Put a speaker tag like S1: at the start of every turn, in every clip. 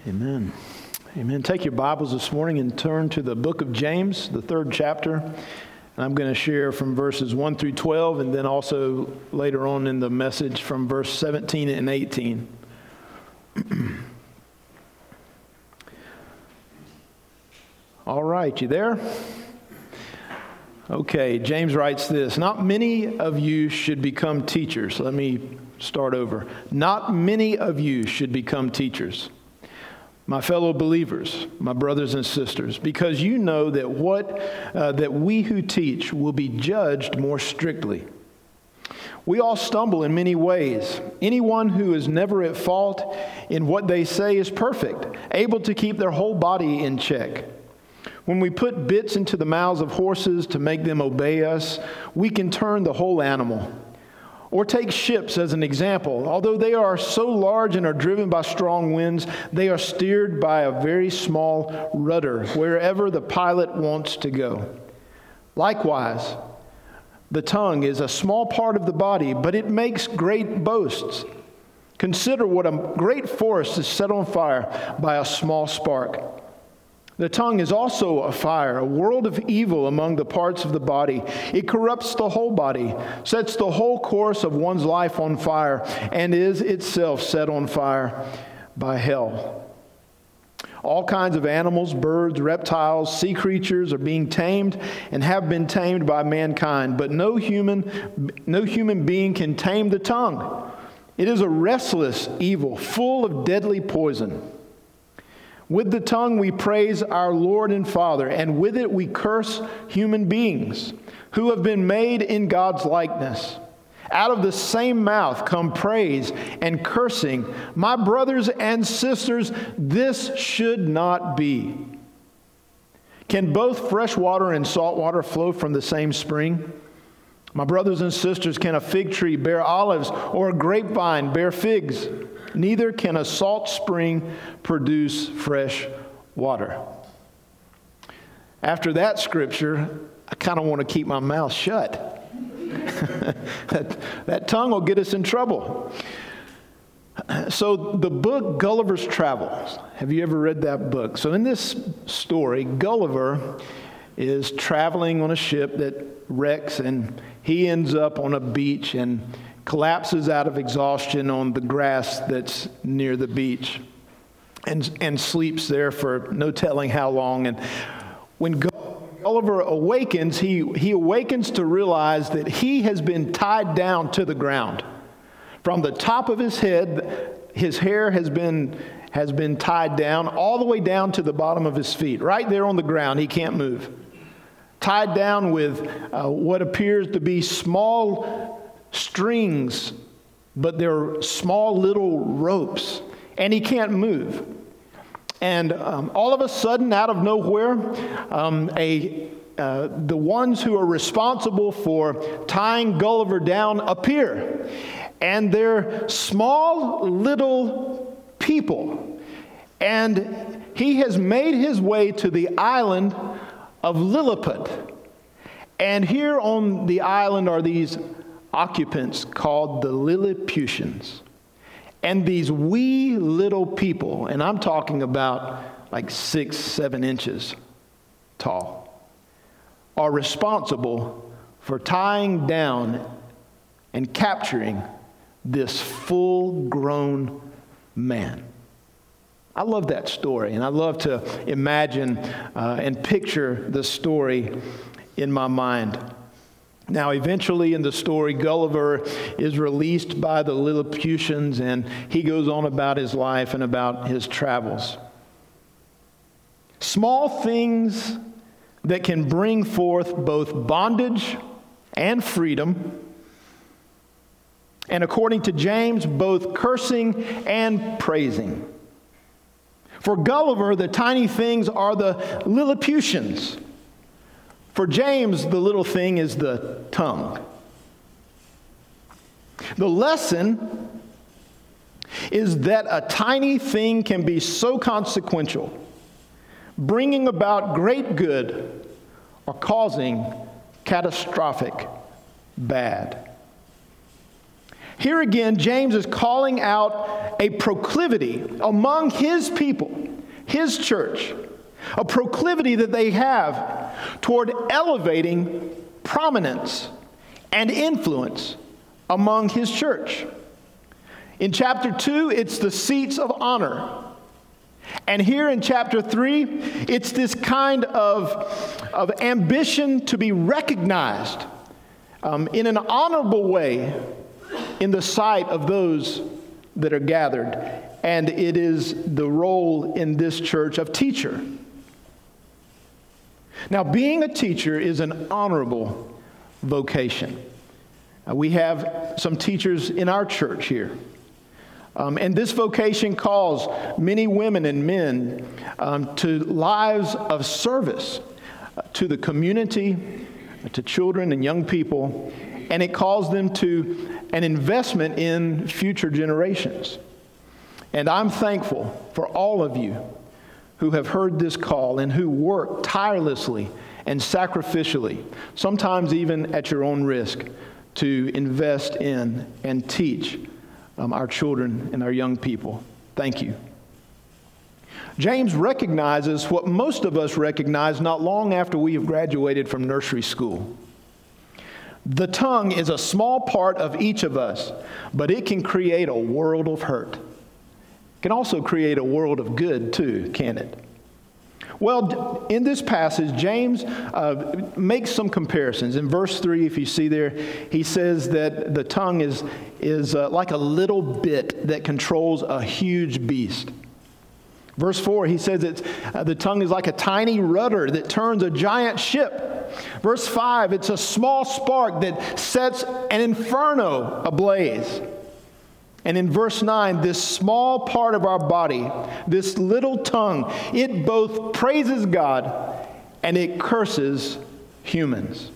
S1: Amen. Amen. Take your Bibles this morning and turn to the book of James, the 3rd chapter. And I'm going to share from verses 1 through 12, and then also later on in the message from verse 17 and 18. All right, you there? Okay, James writes this: "Not many of you should become teachers." Let me start over. "Not many of you should become teachers, my fellow believers, my brothers and sisters, because you know that we who teach will be judged more strictly. We all stumble in many ways. Anyone who is never at fault in what they say is perfect, able to keep their whole body in check. When we put bits into the mouths of horses to make them obey us, we can turn the whole animal. Or take ships as an example. Although they are so large and are driven by strong winds, they are steered by a very small rudder wherever the pilot wants to go. Likewise, the tongue is a small part of the body, but it makes great boasts. Consider what a great forest is set on fire by a small spark. The tongue is also a fire, a world of evil among the parts of the body. It corrupts the whole body, sets the whole course of one's life on fire, and is itself set on fire by hell. All kinds of animals, birds, reptiles, sea creatures are being tamed and have been tamed by mankind, but no human being can tame the tongue. It is a restless evil, full of deadly poison. With the tongue we praise our Lord and Father, and with it we curse human beings who have been made in God's likeness. Out of the same mouth come praise and cursing. My brothers and sisters, this should not be. Can both fresh water and salt water flow from the same spring? My brothers and sisters, can a fig tree bear olives or a grapevine bear figs? Neither can a salt spring produce fresh water." After that scripture, I kind of want to keep my mouth shut. that tongue will get us in trouble. So the book Gulliver's Travels, have you ever read that book? So in this story, Gulliver is traveling on a ship that wrecks, and he ends up on a beach and collapses out of exhaustion on the grass that's near the beach and sleeps there for no telling how long. And when Gulliver awakens, he awakens to realize that he has been tied down to the ground. From the top of his head, his hair has been tied down all the way down to the bottom of his feet. Right there on the ground, he can't move. Tied down with what appears to be small strings, but they're small little ropes, and he can't move. And all of a sudden, out of nowhere, the ones who are responsible for tying Gulliver down appear, and they're small little people. And he has made his way to the island of Lilliput. And here on the island are these occupants called the Lilliputians. And these wee little people, and I'm talking about like 6-7 inches tall, are responsible for tying down and capturing this full-grown man. I love that story, and I love to imagine and picture the story in my mind. Now, eventually in the story, Gulliver is released by the Lilliputians, and he goes on about his life and about his travels. Small things that can bring forth both bondage and freedom, and according to James, both cursing and praising. For Gulliver, the tiny things are the Lilliputians. For James, the little thing is the tongue. The lesson is that a tiny thing can be so consequential, bringing about great good or causing catastrophic bad. Here again, James is calling out a proclivity among his people, his church, a proclivity that they have toward elevating prominence and influence among his church. In chapter 2, it's the seats of honor. And here in chapter 3, it's this kind of ambition to be recognized in an honorable way in the sight of those that are gathered. And it is the role in this church of teacher. Now, being a teacher is an honorable vocation. We have some teachers in our church here. And this vocation calls many women and men to lives of service to the community, to children and young people, and it calls them to an investment in future generations. And I'm thankful for all of you who have heard this call and who work tirelessly and sacrificially, sometimes even at your own risk, to invest in and teach our children and our young people. Thank you. James recognizes what most of us recognize not long after we have graduated from nursery school. The tongue is a small part of each of us, but it can create a world of hurt. It can also create a world of good too, can it? Well, in this passage, James makes some comparisons. In verse 3, if you see there, he says that the tongue is like a little bit that controls a huge beast. Verse 4, he says the tongue is like a tiny rudder that turns a giant ship. Verse 5, it's a small spark that sets an inferno ablaze. And in verse 9, this small part of our body, this little tongue, it both praises God and it curses humans.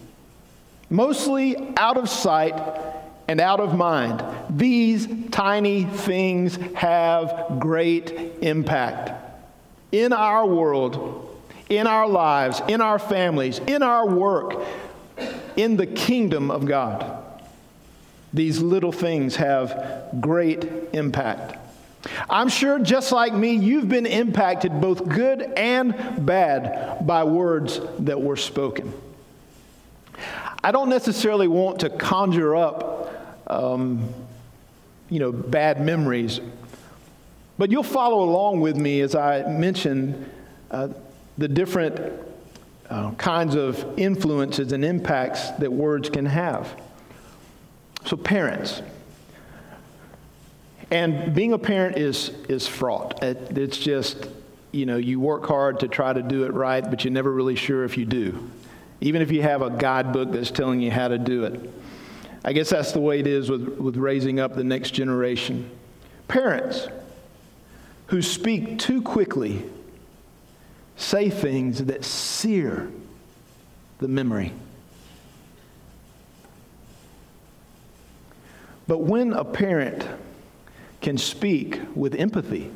S1: Mostly out of sight and out of mind, these tiny things have great impact in our world, in our lives, in our families, in our work, in the kingdom of God. These little things have great impact. I'm sure just like me, you've been impacted both good and bad by words that were spoken. I don't necessarily want to conjure up, bad memories, but you'll follow along with me as I mention the different kinds of influences and impacts that words can have. So parents, and being a parent is fraught. It's just, you work hard to try to do it right, but you're never really sure if you do. Even if you have a guidebook that's telling you how to do it. I guess that's the way it is with raising up the next generation. Parents who speak too quickly say things that sear the memory. But when a parent can speak with empathy,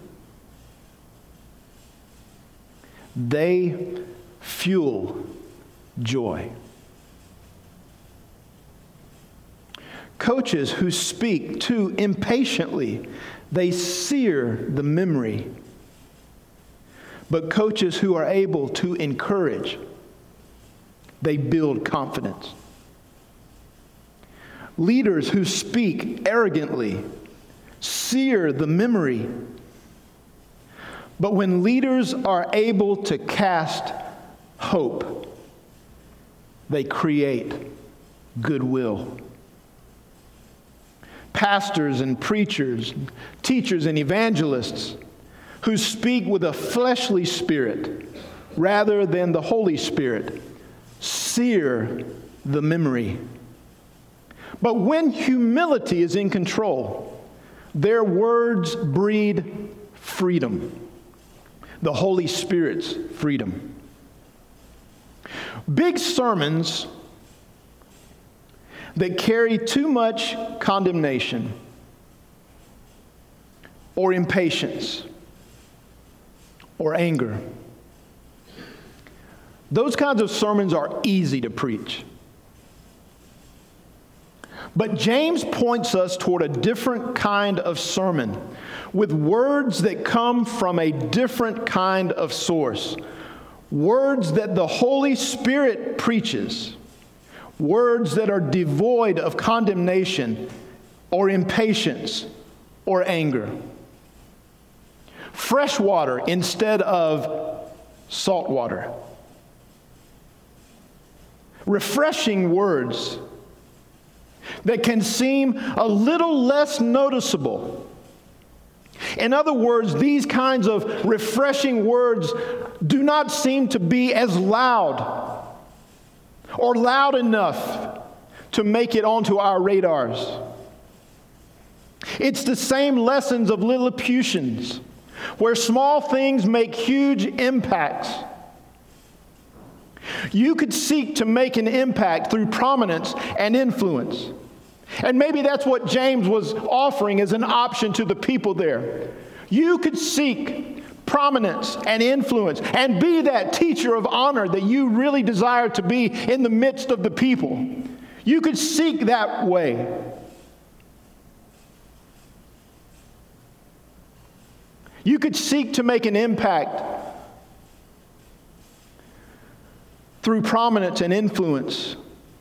S1: they fuel joy. Coaches who speak too impatiently, they sear the memory. But coaches who are able to encourage, they build confidence. Leaders who speak arrogantly sear the memory. But when leaders are able to cast hope, they create goodwill. Pastors and preachers, teachers and evangelists who speak with a fleshly spirit rather than the Holy Spirit sear the memory. But when humility is in control, their words breed freedom, the Holy Spirit's freedom. Big sermons that carry too much condemnation or impatience or anger, those kinds of sermons are easy to preach. But James points us toward a different kind of sermon with words that come from a different kind of source. Words that the Holy Spirit preaches. Words that are devoid of condemnation or impatience or anger. Fresh water instead of salt water. Refreshing words that can seem a little less noticeable. In other words, these kinds of refreshing words do not seem to be as loud or loud enough to make it onto our radars. It's the same lessons of Lilliputians, where small things make huge impacts. You could seek to make an impact through prominence and influence. And maybe that's what James was offering as an option to the people there. You could seek prominence and influence and be that teacher of honor that you really desire to be in the midst of the people. You could seek that way. You could seek to make an impact through prominence and influence,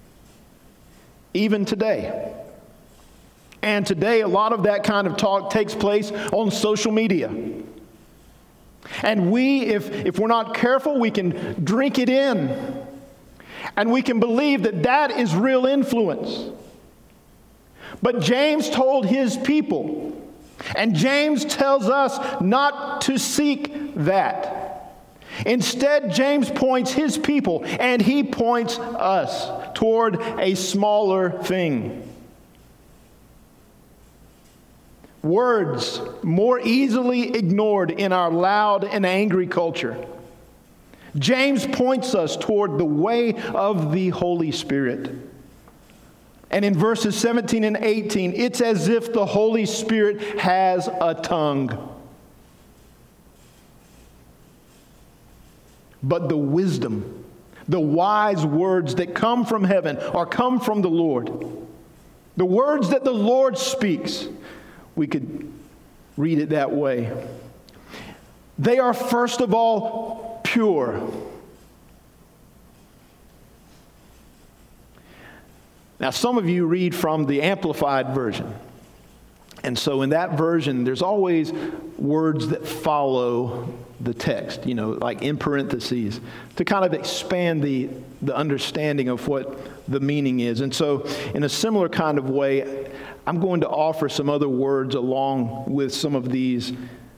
S1: even today. And today, a lot of that kind of talk takes place on social media. And we, if we're not careful, we can drink it in. And we can believe that that is real influence. But James told his people, and James tells us not to seek that. Instead, James points his people, and he points us toward a smaller thing. Words more easily ignored in our loud and angry culture. James points us toward the way of the Holy Spirit. And in verses 17 and 18, it's as if the Holy Spirit has a tongue. But the wisdom, the wise words that come from heaven or come from the Lord, the words that the Lord speaks, we could read it that way. They are first of all pure. Now, some of you read from the Amplified Version. And so in that version, there's always words that follow the text, like in parentheses, to kind of expand the understanding of what the meaning is. And so in a similar kind of way, I'm going to offer some other words along with some of these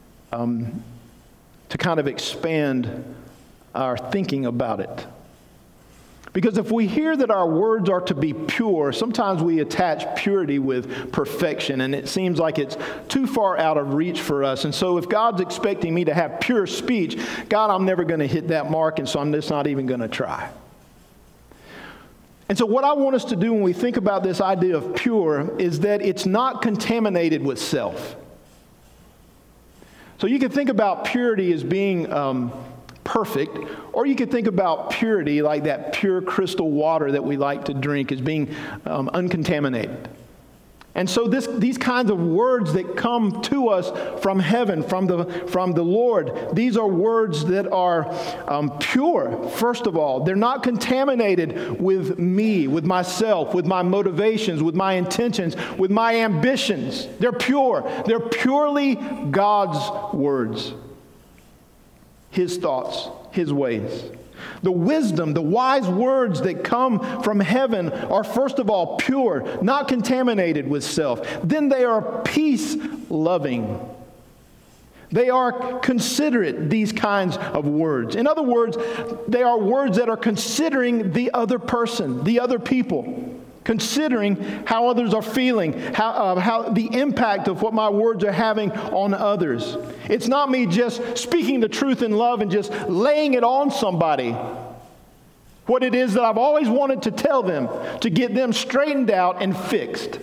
S1: to kind of expand our thinking about it. Because if we hear that our words are to be pure, sometimes we attach purity with perfection, and it seems like it's too far out of reach for us. And so if God's expecting me to have pure speech, God, I'm never going to hit that mark, and so I'm just not even going to try. And so what I want us to do when we think about this idea of pure is that it's not contaminated with self. So you can think about purity as being perfect, or you could think about purity like that pure crystal water that we like to drink as being uncontaminated. And so these kinds of words that come to us from heaven, from the Lord, these are words that are pure, first of all. They're not contaminated with me, with myself, with my motivations, with my intentions, with my ambitions. They're pure. They're purely God's words. His thoughts, His ways. The wisdom, the wise words that come from heaven are first of all pure, not contaminated with self. Then they are peace-loving. They are considerate, these kinds of words. In other words, they are words that are considering the other person, the other people. Considering how others are feeling, how the impact of what my words are having on others. It's not me just speaking the truth in love and just laying it on somebody. What it is that I've always wanted to tell them to get them straightened out and fixed.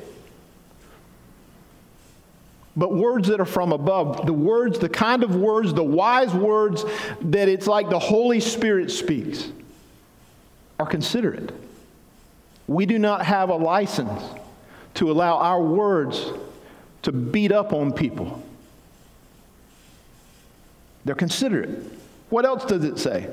S1: But words that are from above, the kind of words, the wise words that it's like the Holy Spirit speaks, are considerate. We do not have a license to allow our words to beat up on people. They're considerate. What else does it say?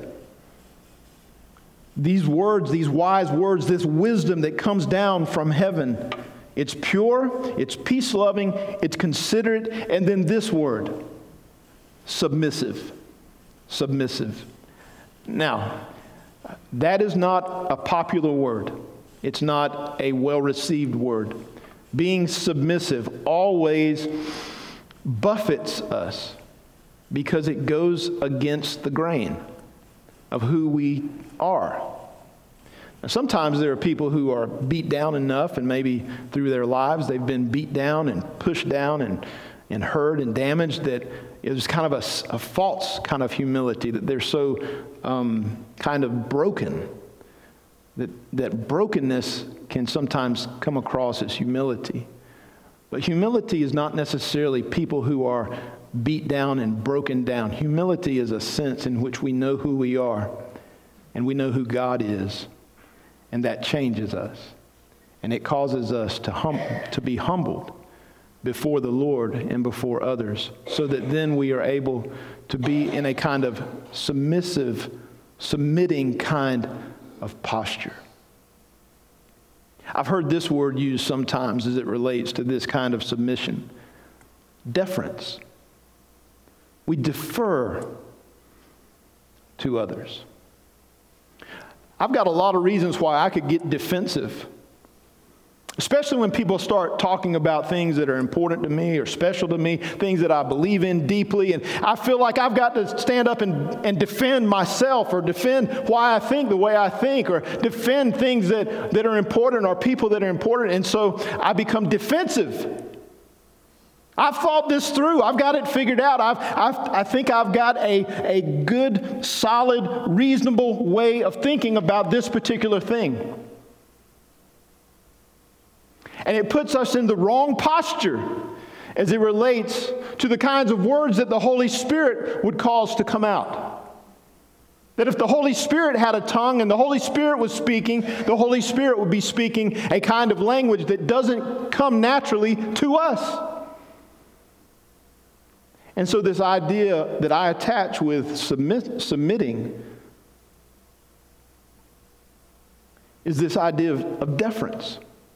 S1: These words, these wise words, this wisdom that comes down from heaven, it's pure, it's peace-loving, it's considerate, and then this word, submissive. Submissive. Now, that is not a popular word. It's not a well-received word. Being submissive always buffets us because it goes against the grain of who we are. Now, sometimes there are people who are beat down enough, and maybe through their lives they've been beat down and pushed down and hurt and damaged, that it's kind of a false kind of humility, that they're so kind of broken, that brokenness can sometimes come across as humility. But humility is not necessarily people who are beat down and broken down. Humility is a sense in which we know who we are and we know who God is, and that changes us. And it causes us to be humbled before the Lord and before others, so that then we are able to be in a kind of submitting kind of posture. I've heard this word used sometimes as it relates to this kind of submission. Deference. We defer to others. I've got a lot of reasons why I could get defensive, especially when people start talking about things that are important to me or special to me, things that I believe in deeply, and I feel like I've got to stand up and defend myself, or defend why I think the way I think, or defend things that are important, or people that are important, and so I become defensive. I've thought this through. I've got it figured out. I think I've got a good, solid, reasonable way of thinking about this particular thing. And it puts us in the wrong posture as it relates to the kinds of words that the Holy Spirit would cause to come out. That if the Holy Spirit had a tongue and the Holy Spirit was speaking, the Holy Spirit would be speaking a kind of language that doesn't come naturally to us. And so this idea that I attach with submitting is this idea of deference.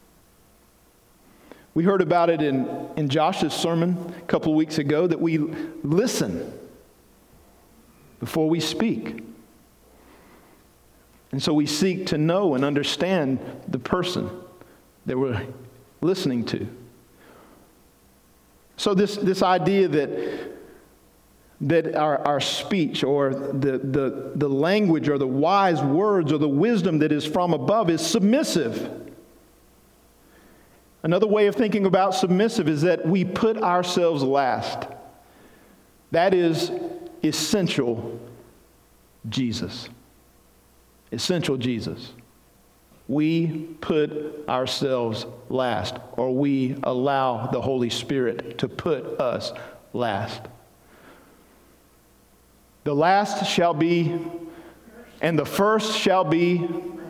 S1: We heard about it in Josh's sermon a couple of weeks ago, that we listen before we speak. And so we seek to know and understand the person that we're listening to. So this idea that our speech, or the language, or the wise words, or the wisdom that is from above is submissive. Another way of thinking about submissive is that we put ourselves last. That is essential Jesus. Essential Jesus. We put ourselves last, or we allow the Holy Spirit to put us last. The last shall be, and the first shall be.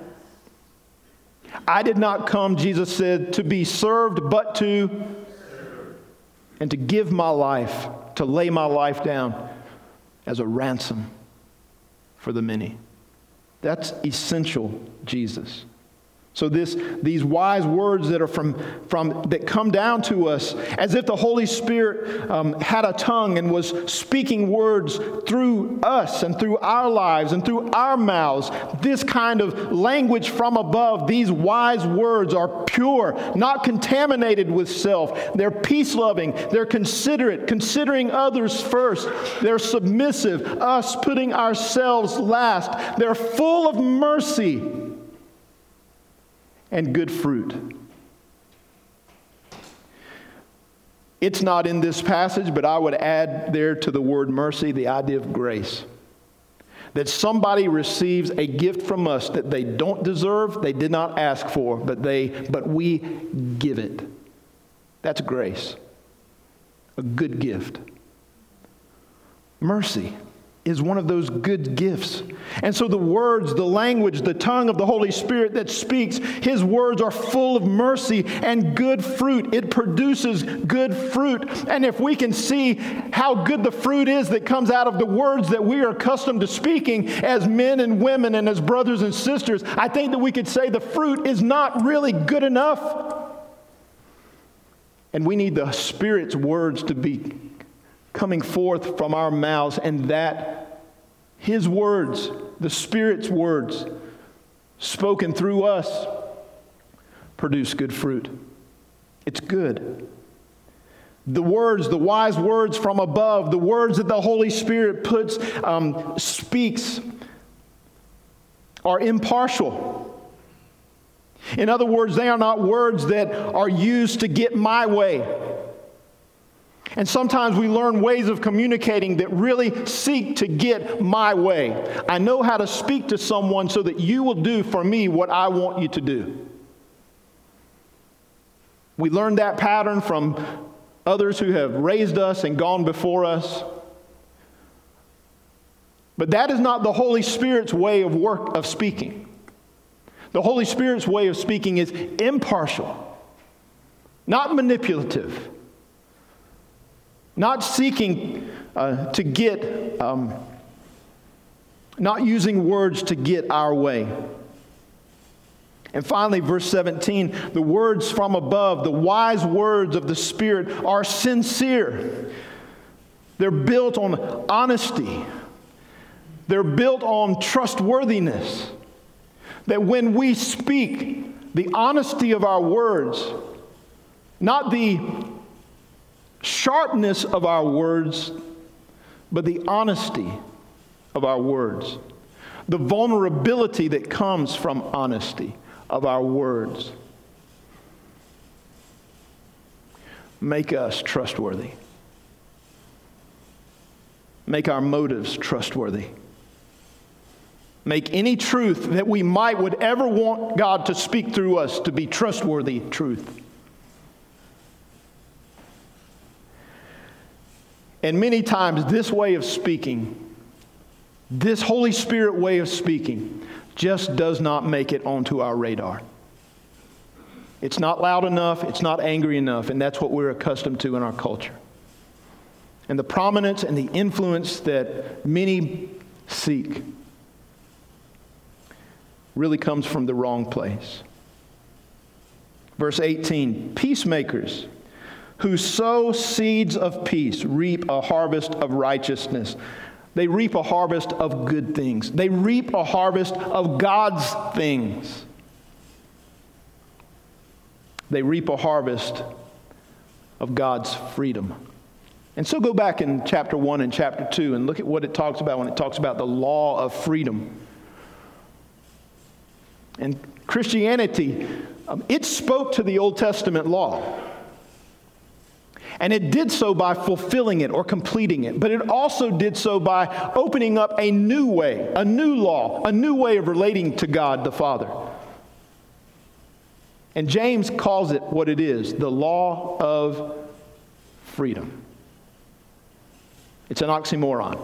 S1: I did not come, Jesus said, to be served, but to, and to give my life, to lay my life down as a ransom for the many. That's essential Jesus. So these wise words that are from that come down to us, as if the Holy Spirit had a tongue and was speaking words through us and through our lives and through our mouths. This kind of language from above, these wise words are pure, not contaminated with self. They're peace-loving. They're considerate, considering others first. They're submissive, us putting ourselves last. They're full of mercy and good fruit. It's not in this passage, but I would add there to the word mercy the idea of grace. That somebody receives a gift from us that they don't deserve, they did not ask for, but we give it. That's grace. A good gift. Mercy. is one of those good gifts. And so the words, the language, the tongue of the Holy Spirit that speaks, His words are full of mercy and good fruit. It produces good fruit. And if we can see how good the fruit is that comes out of the words that we are accustomed to speaking as men and women and as brothers and sisters, I think that we could say the fruit is not really good enough. And we need the Spirit's words to be coming forth from our mouths, and that His words, the Spirit's words, spoken through us, produce good fruit. It's good. The words, the wise words from above, the words that the Holy Spirit speaks, are impartial. In other words, they are not words that are used to get my way. And sometimes we learn ways of communicating that really seek to get my way. I know how to speak to someone so that you will do for me what I want you to do. We learned that pattern from others who have raised us and gone before us. But that is not the Holy Spirit's way of speaking. The Holy Spirit's way of speaking is impartial, not manipulative, not seeking to get, not using words to get our way. And finally, verse 17, the words from above, the wise words of the Spirit are sincere. They're built on honesty. They're built on trustworthiness. That when we speak, the honesty of our words, not the sharpness of our words, but the honesty of our words, the vulnerability that comes from honesty of our words, make us trustworthy. Make our motives trustworthy. Make any truth that we would ever want God to speak through us to be trustworthy truth. And many times this way of speaking, this Holy Spirit way of speaking, just does not make it onto our radar. It's not loud enough, it's not angry enough, and that's what we're accustomed to in our culture. And the prominence and the influence that many seek really comes from the wrong place. Verse 18, peacemakers who sow seeds of peace reap a harvest of righteousness. They reap a harvest of good things. They reap a harvest of God's things. They reap a harvest of God's freedom. And so go back in chapter 1 and chapter 2 and look at what it talks about when it talks about the law of freedom. And Christianity, it spoke to the Old Testament law. And it did so by fulfilling it or completing it. But it also did so by opening up a new way, a new law, a new way of relating to God the Father. And James calls it what it is, the law of freedom. It's an oxymoron.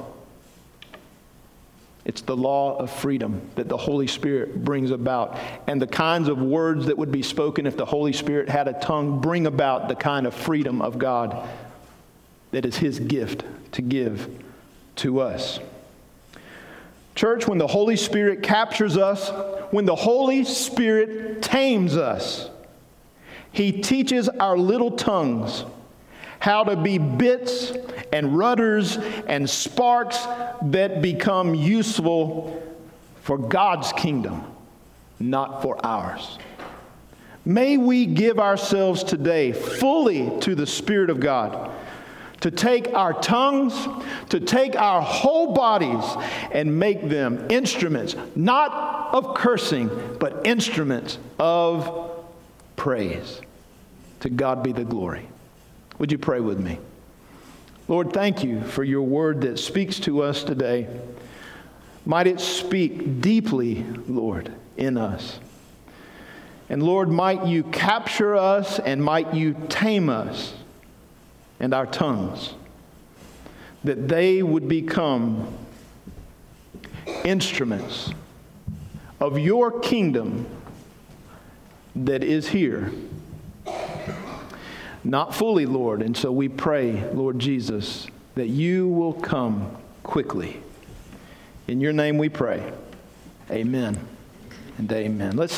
S1: It's the law of freedom that the Holy Spirit brings about. And the kinds of words that would be spoken if the Holy Spirit had a tongue bring about the kind of freedom of God that is His gift to give to us. Church, when the Holy Spirit captures us, when the Holy Spirit tames us, He teaches our little tongues how to be bits and rudders and sparks that become useful for God's kingdom, not for ours. May we give ourselves today fully to the Spirit of God, to take our tongues, to take our whole bodies and make them instruments, not of cursing, but instruments of praise. To God be the glory. Would you pray with me? Lord, thank you for your word that speaks to us today. Might it speak deeply, Lord, in us. And Lord, might you capture us and might you tame us and our tongues, that they would become instruments of your kingdom that is here. Not fully, Lord. And so we pray, Lord Jesus, that you will come quickly. In your name we pray. Amen and amen. Let's